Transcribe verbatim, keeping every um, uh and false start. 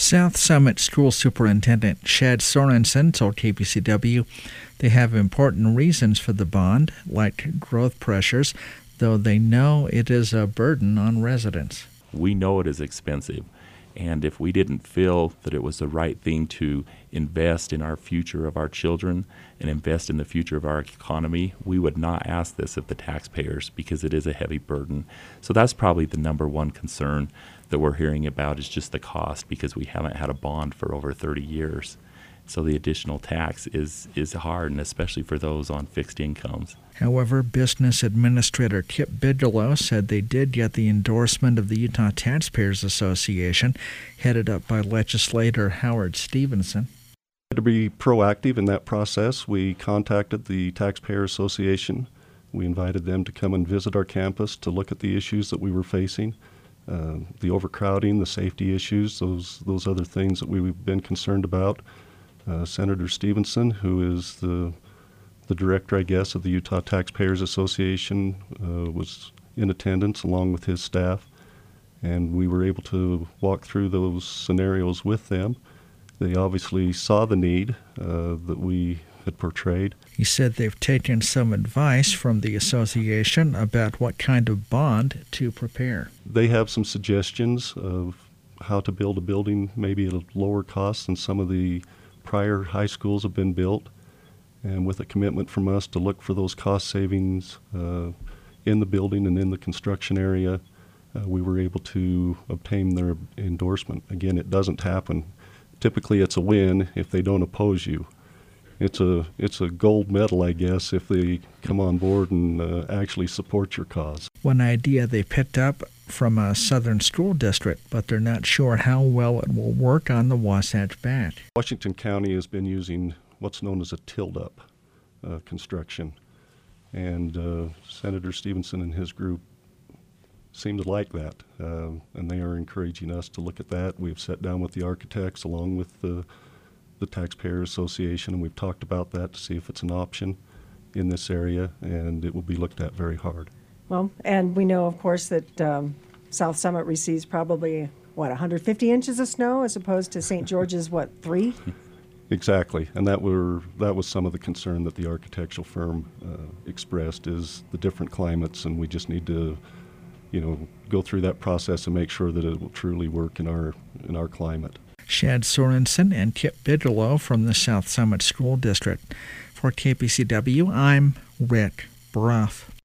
South Summit School Superintendent Shad Sorensen told K P C W they have important reasons for the bond, like growth pressures, though they know it is a burden on residents. We know it is expensive, and if we didn't feel that it was the right thing to invest in our future of our children and invest in the future of our economy, we would not ask this of the taxpayers because it is a heavy burden. So that's probably the number one concern that we're hearing about, is just the cost, because we haven't had a bond for over thirty years. So the additional tax is, is hard, and especially for those on fixed incomes. However, Business Administrator Kip Bigelow said they did get the endorsement of the Utah Taxpayers Association, headed up by legislator Howard Stevenson. To be proactive in that process, we contacted the Taxpayer Association. We invited them to come and visit our campus to look at the issues that we were facing, uh, the overcrowding, the safety issues, those those other things that we've been concerned about. Uh, Senator Stevenson, who is the the director, I guess, of the Utah Taxpayers Association, uh, was in attendance along with his staff, and we were able to walk through those scenarios with them. They obviously saw the need uh, that we had portrayed. He said they've taken some advice from the association about what kind of bond to prepare. They have some suggestions of how to build a building maybe at a lower cost than some of the prior high schools have been built, and with a commitment from us to look for those cost savings uh, in the building and in the construction area, uh, we were able to obtain their endorsement. Again, it doesn't happen. Typically it's a win if they don't oppose you. It's a it's a gold medal, I guess, if they come on board and uh, actually support your cause. One idea they picked up from a southern school district, but they're not sure how well it will work on the Wasatch Bat. Washington County has been using what's known as a tilt-up uh, construction, and uh, Senator Stevenson and his group seem to like that, uh, and they are encouraging us to look at that. We've sat down with the architects along with the, the Taxpayer Association, and we've talked about that to see if it's an option in this area, and it will be looked at very hard. Well, and we know, of course, that um, South Summit receives probably, what, one hundred fifty inches of snow as opposed to Saint George's, what, three? Exactly, and that were that was some of the concern that the architectural firm uh, expressed, is the different climates, and we just need to, you know, go through that process and make sure that it will truly work in our in our climate. Shad Sorensen and Kip Bigelow from the South Summit School District. For K P C W, I'm Rick Bruff.